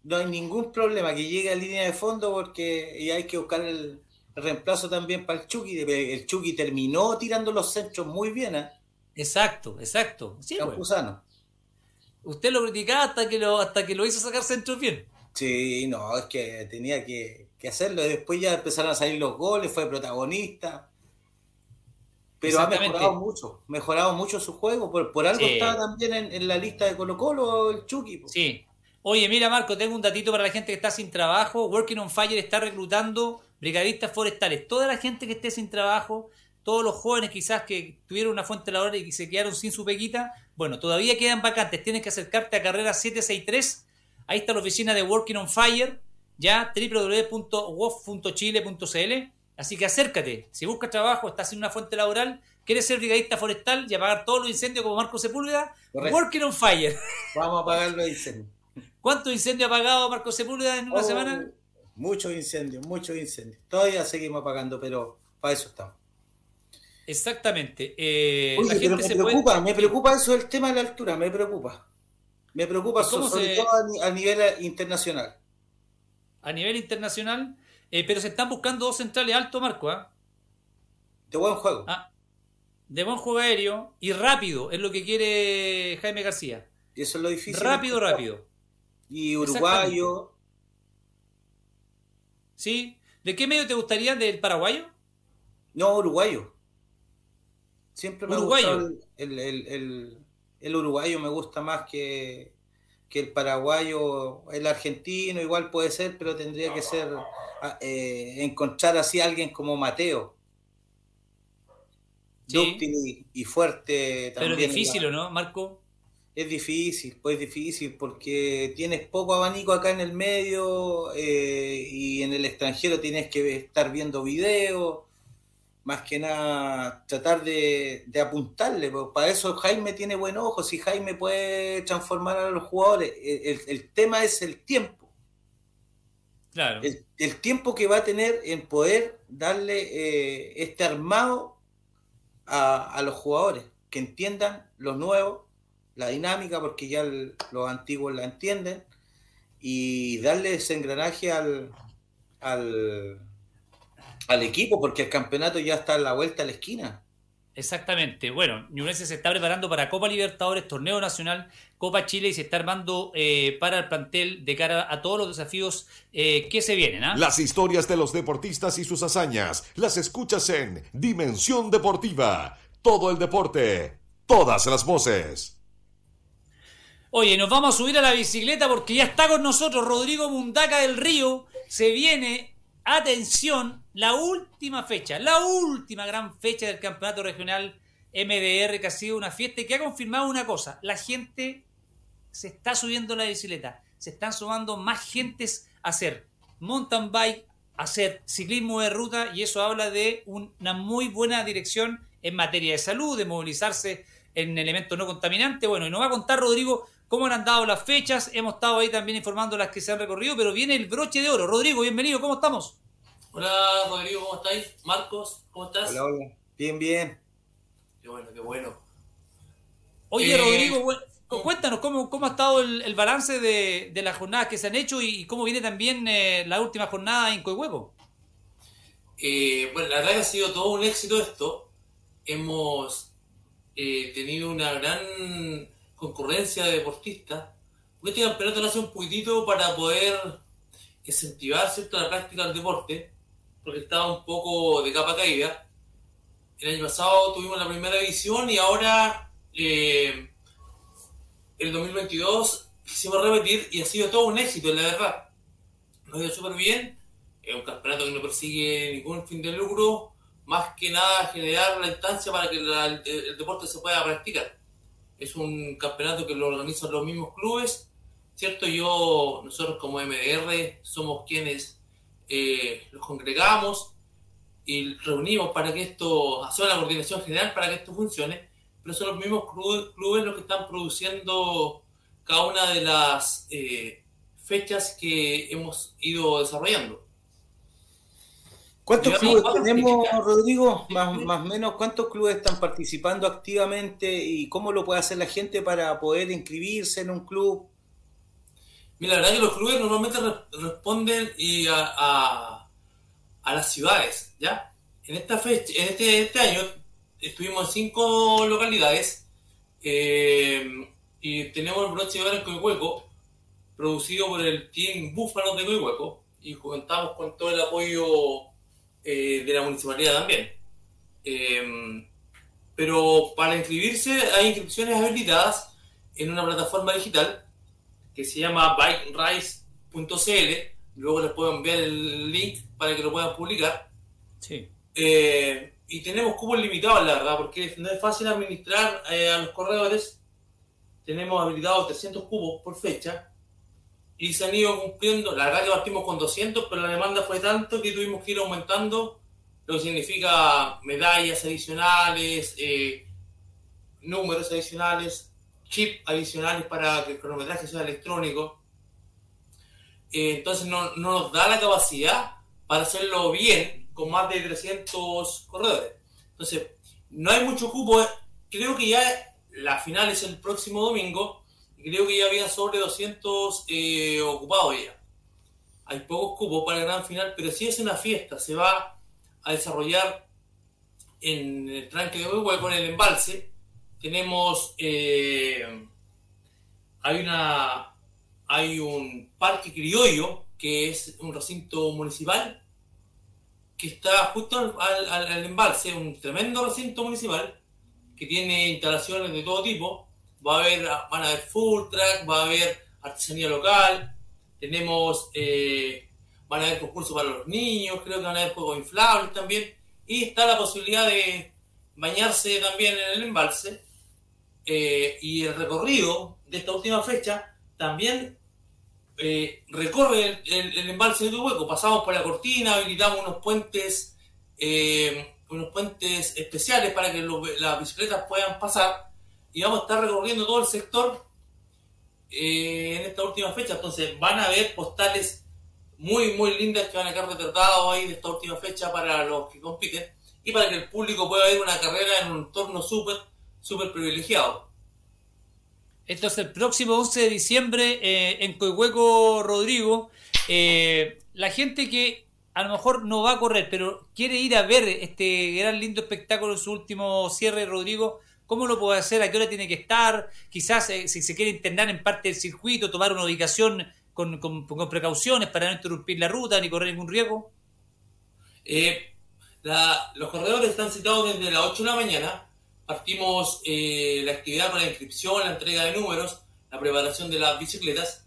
no hay ningún problema que llegue a línea de fondo porque y hay que buscar el reemplazo también para el Chucky. El Chucky terminó tirando los centros muy bien, ¿eh? Exacto. Sí, bueno. Campuzano. Usted lo criticaba hasta que lo hizo sacar centros bien. Sí, no, es que tenía que hacerlo. Después ya empezaron a salir los goles, fue protagonista. Pero ha mejorado mucho su juego. Por algo está también en la lista de Colo-Colo el Chucky. Po. Sí. Oye, mira, Marco, tengo un datito para la gente que está sin trabajo. Working on Fire está reclutando brigadistas forestales. Toda la gente que esté sin trabajo, todos los jóvenes quizás que tuvieron una fuente laboral y que se quedaron sin su peguita, bueno, todavía quedan vacantes. Tienes que acercarte a carrera 763. Ahí está la oficina de Working on Fire, ya www.wof.chile.cl. Así que acércate. Si buscas trabajo, estás sin una fuente laboral, quieres ser brigadista forestal y apagar todos los incendios como Marco Sepúlveda, correcto. Working on Fire. Vamos a apagar los incendios. ¿Cuántos incendios ha apagado Marco Sepúlveda en una semana? Muchos incendios. Todavía seguimos apagando, pero para eso estamos. Exactamente. Oye, la gente me preocupa eso del tema de la altura, me preocupa sobre todo a nivel internacional. A nivel internacional, pero se están buscando 2 centrales altos, Marco, ¿eh? De buen juego. De buen juego aéreo y rápido, es lo que quiere Jaime García. Y eso es lo difícil. Rápido. Y uruguayo. ¿Sí? ¿De qué medio te gustaría? ¿Del paraguayo? No, uruguayo. Siempre me uruguayo. ha gustado el uruguayo, me gusta más que el paraguayo. El argentino igual puede ser, pero tendría que ser encontrar así a alguien como Mateo. Sí. Dúctil y fuerte también. Pero es difícil, ¿o no, Marco? Es difícil porque tienes poco abanico acá en el medio y en el extranjero tienes que estar viendo videos, más que nada tratar de apuntarle. Para eso Jaime tiene buen ojo, si Jaime puede transformar a los jugadores, el tema es el tiempo. Claro. El tiempo que va a tener en poder darle este armado a los jugadores, que entiendan los nuevos, la dinámica, porque ya los antiguos la entienden, y darle ese engranaje al equipo, porque el campeonato ya está a la vuelta a la esquina. Exactamente. Bueno, Ñublense se está preparando para Copa Libertadores, Torneo Nacional, Copa Chile, y se está armando para el plantel de cara a todos los desafíos que se vienen. Las historias de los deportistas y sus hazañas las escuchas en Dimensión Deportiva. Todo el deporte, todas las voces. Oye, nos vamos a subir a la bicicleta porque ya está con nosotros Rodrigo Mundaca del Río. Se viene, atención, la última gran fecha del campeonato regional MDR, que ha sido una fiesta y que ha confirmado una cosa: la gente se está subiendo a la bicicleta, se están sumando más gentes a hacer mountain bike, a hacer ciclismo de ruta, y eso habla de una muy buena dirección en materia de salud, de movilizarse en elementos no contaminantes. Bueno, y nos va a contar Rodrigo cómo han andado las fechas. Hemos estado ahí también informando las que se han recorrido, pero viene el broche de oro. Rodrigo, bienvenido, ¿cómo estamos? Hola Rodrigo, ¿cómo estáis? Marcos, ¿cómo estás? Hola. Bien. Qué bueno. Oye, Rodrigo, cuéntanos cómo ha estado el balance de las jornadas que se han hecho y cómo viene también la última jornada en Coihueco. Bueno, la verdad que ha sido todo un éxito esto. Hemos tenido una gran concurrencia de deportistas. Este campeonato nace un poquitito para poder incentivar, ¿cierto?, la práctica del deporte, porque estaba un poco de capa caída. El año pasado tuvimos la primera división y ahora el 2022 quisimos repetir y ha sido todo un éxito, la verdad. Nos ha ido súper bien. Es un campeonato que no persigue ningún fin de lucro, más que nada generar la instancia para que el deporte se pueda practicar. Es un campeonato que lo organizan los mismos clubes, ¿cierto? Nosotros como MDR somos quienes los congregamos y reunimos para que esto, hacer la coordinación general para que esto funcione, pero son los mismos clubes los que están produciendo cada una de las fechas que hemos ido desarrollando. ¿Cuántos clubes tenemos, Rodrigo? Más o menos, ¿cuántos clubes están participando activamente y cómo lo puede hacer la gente para poder inscribirse en un club? Mira, la verdad que los clubes normalmente responden a las ciudades, ¿ya? En esta fecha, este año estuvimos en 5 localidades y tenemos el broche de oro en Coihueco, producido por el Team Búfalos de Coihueco, y contamos con todo el apoyo de la municipalidad también. Pero para inscribirse hay inscripciones habilitadas en una plataforma digital que se llama bikerise.cl. Luego les puedo enviar el link para que lo puedan publicar. Sí. Y tenemos cupos limitados, la verdad, porque no es fácil administrar a los corredores. Tenemos habilitados 300 cupos por fecha y se han ido cumpliendo. La verdad que partimos con 200, pero la demanda fue tanto que tuvimos que ir aumentando, lo que significa medallas adicionales, números adicionales, chips adicionales para que el cronometraje sea electrónico. Entonces no nos da la capacidad para hacerlo bien con más de 300 corredores. Entonces no hay mucho cupo. Creo que ya la final es el próximo domingo y creo que ya había sobre 200 ocupados ya. Hay pocos cupos para el gran final, pero sí es una fiesta. Se va a desarrollar en el tranque de Coihueco, en el embalse. Tenemos hay un parque criollo que es un recinto municipal que está justo al embalse, un tremendo recinto municipal que tiene instalaciones de todo tipo. Van a haber food truck, va a haber artesanía local, tenemos van a haber concursos para los niños, creo que van a haber juegos inflables también, y está la posibilidad de bañarse también en el embalse. Y el recorrido de esta última fecha también recorre el embalse de Coihueco. Pasamos por la cortina, habilitamos unos puentes especiales para que las bicicletas puedan pasar, y vamos a estar recorriendo todo el sector en esta última fecha. Entonces van a haber postales muy muy lindas que van a quedar retratados ahí de esta última fecha para los que compiten y para que el público pueda ver una carrera en un entorno súper privilegiado. Esto es el próximo 11 de diciembre en Coihueco, Rodrigo. La gente que a lo mejor no va a correr, pero quiere ir a ver este gran lindo espectáculo en su último cierre, Rodrigo, ¿cómo lo puede hacer? ¿A qué hora tiene que estar? Quizás si se quiere internar en parte del circuito, tomar una ubicación con precauciones para no interrumpir la ruta ni correr ningún riesgo. Los corredores están citados desde las 8 de la mañana. Partimos la actividad con la inscripción, la entrega de números, la preparación de las bicicletas,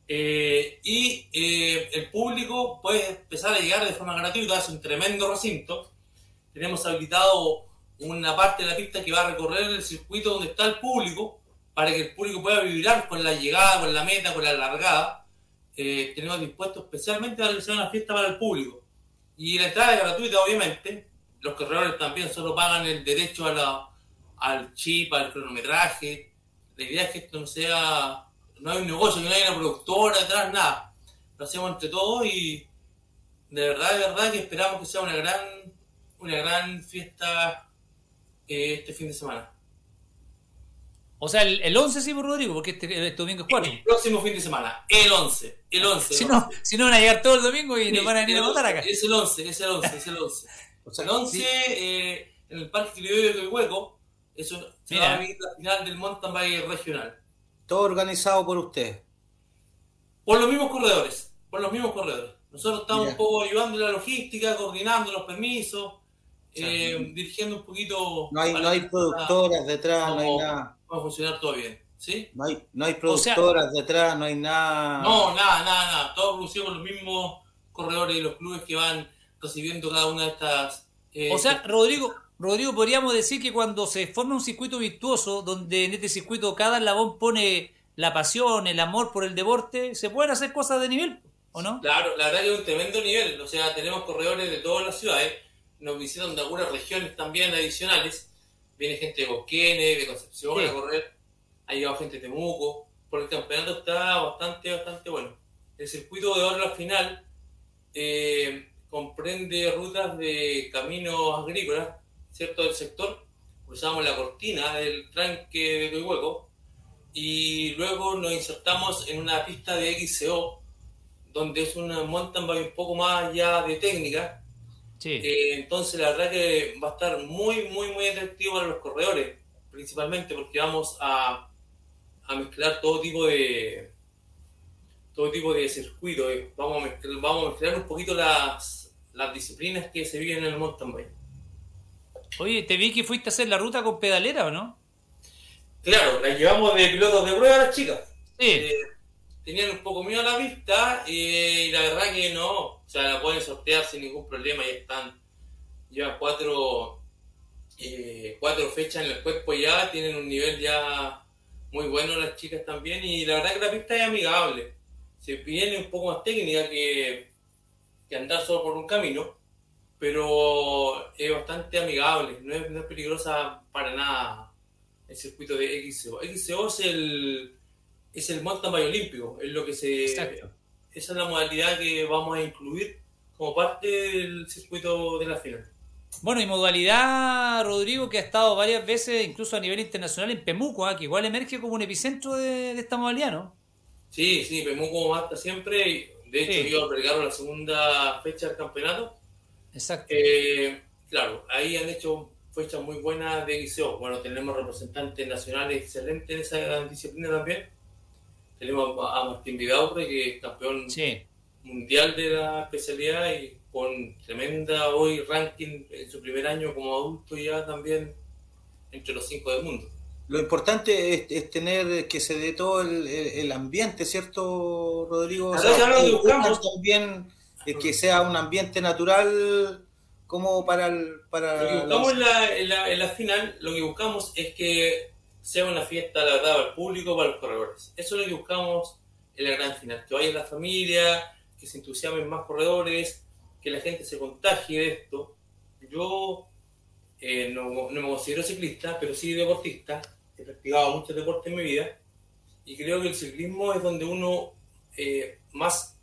y el público puede empezar a llegar de forma gratuita. Es un tremendo recinto. Tenemos habilitado una parte de la pista que va a recorrer el circuito donde está el público, para que el público pueda vibrar con la llegada, con la meta, con la largada. Tenemos dispuesto especialmente a realizar una fiesta para el público. Y la entrada es gratuita, obviamente. Los corredores también solo pagan el derecho al chip, al cronometraje. La idea es que esto no hay un negocio, que no hay una productora detrás, nada. Lo hacemos entre todos y de verdad que esperamos que sea una gran fiesta este fin de semana. O sea, el 11 sí, por Rodrigo, porque este domingo es 4. El próximo fin de semana, el 11. Si no van a llegar todo el domingo y nos van a venir a votar acá. Es el 11. O sea, el 11 sí. En el Parque Criollo de Coihueco, eso se va a vivir la final del mountain bike regional. Todo organizado por usted. Por los mismos corredores. Nosotros estamos un poco ayudando en la logística, coordinando los permisos, dirigiendo un poquito. No hay productoras detrás, no hay nada. Va a funcionar todo bien, ¿sí? No hay productoras detrás, no hay nada. No, nada. Todo producido por los mismos corredores y los clubes que van recibiendo cada una de estas. O sea, Rodrigo, podríamos decir que cuando se forma un circuito virtuoso, donde en este circuito cada eslabón pone la pasión, el amor por el deporte, se pueden hacer cosas de nivel, ¿o no? Claro, la verdad que es un tremendo nivel. O sea, tenemos corredores de todas las ciudades, nos visitan de algunas regiones también adicionales. Viene gente de Cosquenes, de Concepción a correr. Ha llegado gente de Temuco. Porque el campeonato está bastante bueno. El circuito de oro al final comprende rutas de caminos agrícolas, ¿cierto? Del sector. Cruzamos la cortina del tranque de Coihueco y luego nos insertamos en una pista de XCO, donde es una mountain bike un poco más ya de técnica. Sí. Entonces la verdad que va a estar muy, muy, muy atractivo para los corredores, principalmente porque vamos a mezclar todo tipo de circuitos. Vamos a mezclar un poquito las disciplinas que se viven en el mountain bike. Oye, te vi que fuiste a hacer la ruta con pedalera, ¿o no? Claro, las llevamos de pilotos de prueba a las chicas. Sí. Tenían un poco miedo a la vista y la verdad que no, o sea, la pueden sortear sin ningún problema. Llevan cuatro fechas en el cuerpo ya, tienen un nivel ya muy bueno las chicas también, y la verdad que la pista es amigable. Se viene un poco más técnica que andar solo por un camino, pero es bastante amigable, no es peligrosa para nada el circuito de XCO. XCO es el mountain bike olímpico, es lo que Exacto. esa es la modalidad que vamos a incluir como parte del circuito de la final. Bueno, y modalidad, Rodrigo, que ha estado varias veces, incluso a nivel internacional, en Pemuco, que igual emerge como un epicentro de esta modalidad, ¿no? Sí, Pemuco marca siempre, y de hecho Sí. yo albergaron la segunda fecha del campeonato. Exacto. Claro, ahí han hecho fechas muy buenas de XCO. Bueno, tenemos representantes nacionales excelentes en esa disciplina también. Tenemos a Martín Vidaurre, que es campeón Sí. mundial de la especialidad y con tremenda hoy ranking en su primer año como adulto, ya también entre los 5 del mundo. Lo importante es tener que se dé todo el ambiente, ¿cierto, Rodrigo? O sea, Ahora lo que buscamos también que sea un ambiente natural como para Lo que buscamos en la final, lo que buscamos es que sea una fiesta, la verdad, para el público, para los corredores. Eso es lo que buscamos en la gran final, que vaya la familia, que se entusiasmen más corredores, que la gente se contagie de esto. Yo no me considero ciclista, pero sí deportista. He practicado muchos deportes en mi vida y creo que el ciclismo es donde uno más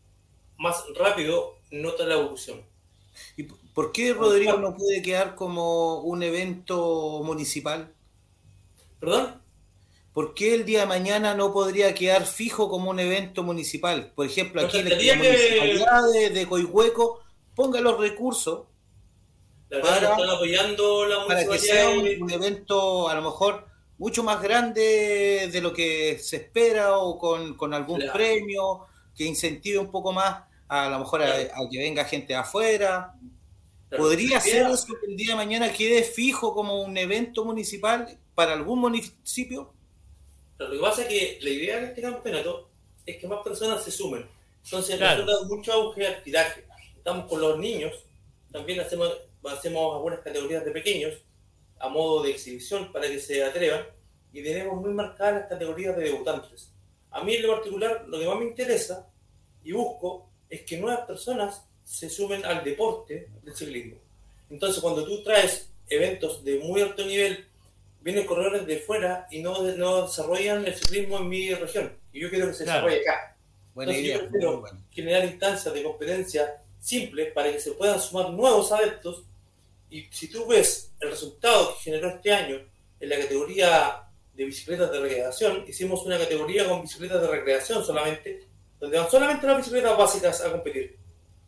rápido nota la evolución. ¿Y por qué Rodrigo no puede quedar como un evento municipal? ¿Perdón? ¿Por qué el día de mañana no podría quedar fijo como un evento municipal? Por ejemplo, aquí la municipalidad de Coihueco ponga los recursos la verdad, para, están apoyando la para que municipalidad. sea un evento a lo mejor mucho más grande de lo que se espera, o con algún Claro. premio que incentive un poco más a lo mejor Claro. a que venga gente de afuera. Claro, ¿Podría la ser idea- eso que el día de mañana quede fijo como un evento municipal para algún municipio? Lo que pasa es que la idea de este campeonato es que más personas se sumen. Entonces, Claro. nosotros mucho auge al tiraje. Estamos con los niños, también hacemos algunas categorías de pequeños a modo de exhibición para que se atrevan, y tenemos muy marcadas las categorías de debutantes. A mí en lo particular, lo que más me interesa y busco es que nuevas personas se sumen al deporte del ciclismo. Entonces, cuando tú traes eventos de muy alto nivel, vienen corredores de fuera y no desarrollan el ciclismo en mi región. Y yo quiero que se Claro. desarrolle acá. Buena Entonces, idea, yo prefiero muy buena. generar instancias de competencia simples para que se puedan sumar nuevos adeptos. Y si tú ves el resultado que generó este año en la categoría de bicicletas de recreación, hicimos una categoría con bicicletas de recreación solamente, donde van solamente las bicicletas básicas a competir.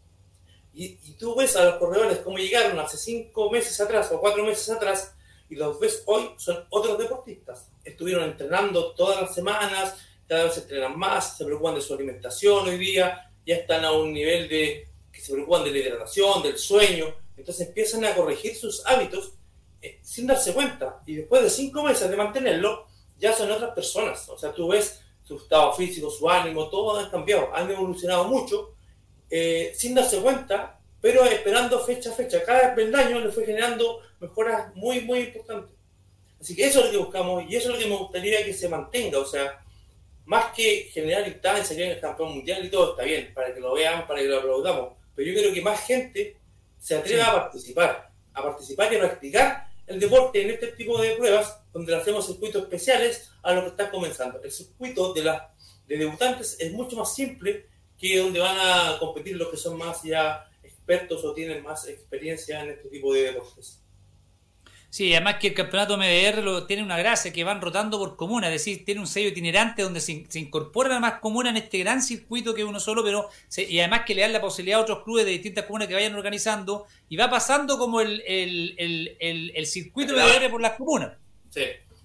Y tú ves a los corredores cómo llegaron hace 5 meses atrás o 4 meses atrás, y los ves hoy, son otros deportistas. Estuvieron entrenando todas las semanas, cada vez se entrenan más, se preocupan de su alimentación hoy día, ya están a un nivel de que se preocupan de la hidratación, del sueño. Entonces empiezan a corregir sus hábitos sin darse cuenta. Y después de 5 meses de mantenerlo, ya son otras personas. O sea, tú ves su estado físico, su ánimo, todo ha cambiado, han evolucionado mucho, sin darse cuenta, pero esperando fecha a fecha. Cada peldaño le fue generando mejoras muy, muy importantes. Así que eso es lo que buscamos, y eso es lo que me gustaría que se mantenga. O sea, más que generar instancias, que en el campeón mundial y todo está bien, para que lo vean, para que lo aplaudamos. Pero yo quiero que más gente se atreva a participar y a practicar el deporte en este tipo de pruebas, donde le hacemos circuitos especiales a los que están comenzando. El circuito de debutantes es mucho más simple que donde van a competir los que son más ya expertos o tienen más experiencia en este tipo de deportes. Sí, además que el campeonato MDR tiene una gracia, que van rotando por comuna, es decir, tiene un sello itinerante donde se incorporan a más comunas en este gran circuito que uno solo, y además que le dan la posibilidad a otros clubes de distintas comunas que vayan organizando, y va pasando como el circuito MDR por las comunas. Sí.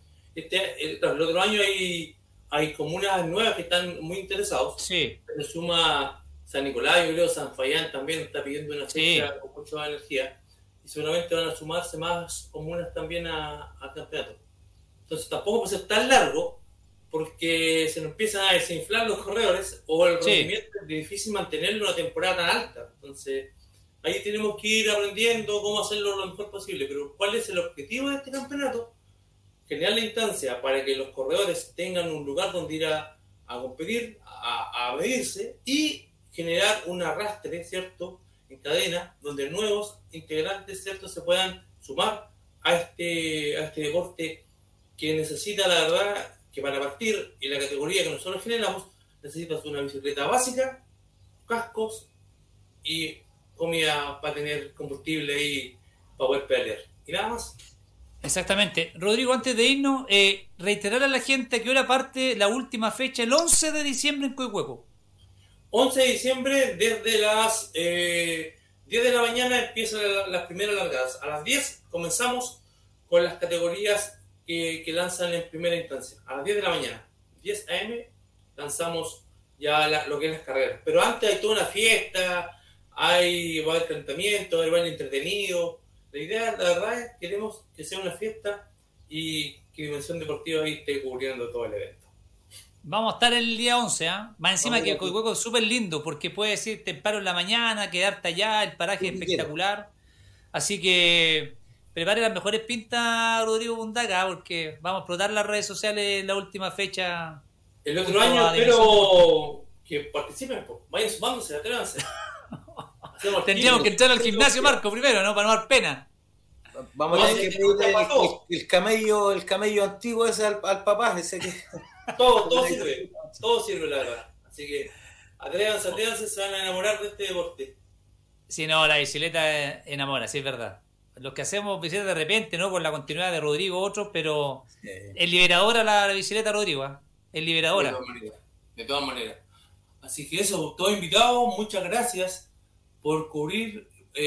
El otro año hay comunas nuevas que están muy interesados. Sí. Se suma San Nicolás, yo creo, San Fayán también está pidiendo una fecha con mucha energía. Y seguramente van a sumarse más comunas también al campeonato. Entonces tampoco puede ser tan largo porque se nos empiezan a desinflar los corredores o el rendimiento es difícil mantenerlo una temporada tan alta. Entonces ahí tenemos que ir aprendiendo cómo hacerlo lo mejor posible. Pero ¿cuál es el objetivo de este campeonato? Generar la instancia para que los corredores tengan un lugar donde ir a competir, a medirse y generar un arrastre, ¿cierto?, en cadena, donde nuevos integrantes, ¿cierto?, se puedan sumar a este deporte que necesita, la verdad, que para partir en la categoría que nosotros generamos, necesitas una bicicleta básica, cascos y comida para tener combustible y para poder pelear. Y nada más. Exactamente. Rodrigo, antes de irnos, reiterar a la gente a qué hora parte la última fecha, el 11 de diciembre en Coihueco. 11 de diciembre, desde las 10 de la mañana empiezan las primeras largadas. A las 10 comenzamos con las categorías que lanzan en primera instancia. A las 10 de la mañana, 10 a.m., lanzamos ya lo que es las carreras. Pero antes hay toda una fiesta, va a haber calentamiento, va a haber baile entretenido. La idea, la verdad, es que queremos que sea una fiesta y que Dimensión Deportiva ahí esté cubriendo todo el evento. Vamos a estar el día 11, más encima que Coihueco es súper lindo, porque puedes ir temprano en la mañana, quedarte allá, el paraje es espectacular. Así que prepare las mejores pintas, Rodrigo Bundaca, porque vamos a explotar las redes sociales en la última fecha. El otro año espero que participen, vayan sumándose, atrévanse. Tendríamos que entrar al gimnasio, Marco, primero, ¿no? Para no dar pena. Vamos a tener que pedir el camello antiguo ese al papá, ese que... Todo sirve, la verdad. Así que atrévanse, se van a enamorar de este deporte. Sí, no, la bicicleta enamora, sí, es verdad. Los que hacemos bicicleta de repente, ¿no? Con la continuidad de Rodrigo, otros, pero es liberadora la bicicleta, Rodrigo, es liberadora. De todas maneras. Así que eso, todos invitados, muchas gracias por cubrir.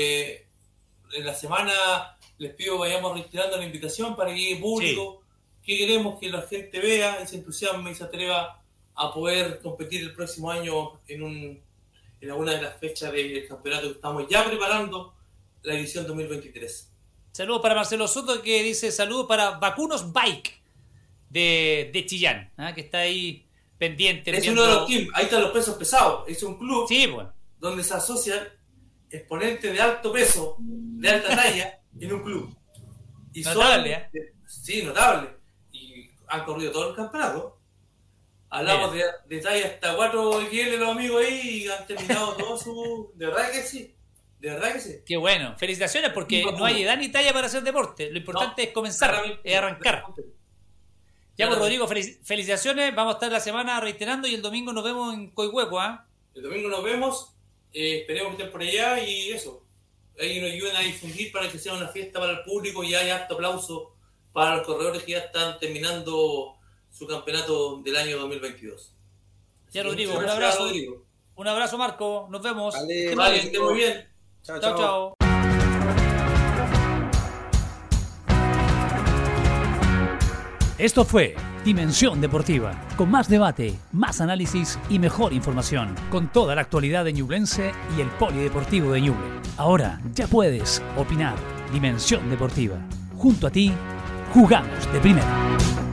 En la semana les pido vayamos reiterando la invitación para que llegue público. Que queremos que la gente vea y se entusiasme y se atreva a poder competir el próximo año en alguna de las fechas del campeonato que estamos ya preparando, la edición 2023. Saludos para Marcelo Soto, que dice saludos para Vacunos Bike de Chillán, que está ahí pendiente. Es uno de los teams, ahí están los pesos pesados, es un club donde se asocian exponentes de alto peso, de alta talla, en un club. Y notable, Sí, notable. Han corrido todo el campeonato. Hablamos de talla hasta 4 XL los amigos ahí y han terminado todo su... De verdad que sí. Qué bueno. Felicitaciones porque no hay edad ni talla para hacer deporte. Lo importante es comenzar, es arrancar. Ya, pues, Rodrigo, felicitaciones. Vamos a estar la semana reiterando y el domingo nos vemos en Coihueco, El domingo nos vemos. Esperemos que estén por allá y eso. Ahí nos ayuden a difundir para que sea una fiesta para el público y haya harto aplauso para los corredores que ya están terminando su campeonato del año 2022. Ya, Rodrigo, un abrazo. Rodrigo. Un abrazo, Marco. Nos vemos. Vale, que esté muy bien. Chao. Esto fue Dimensión Deportiva, con más debate, más análisis y mejor información, con toda la actualidad de Ñublense y el polideportivo de Ñuble. Ahora ya puedes opinar. Dimensión Deportiva. Junto a ti, jugamos de primera.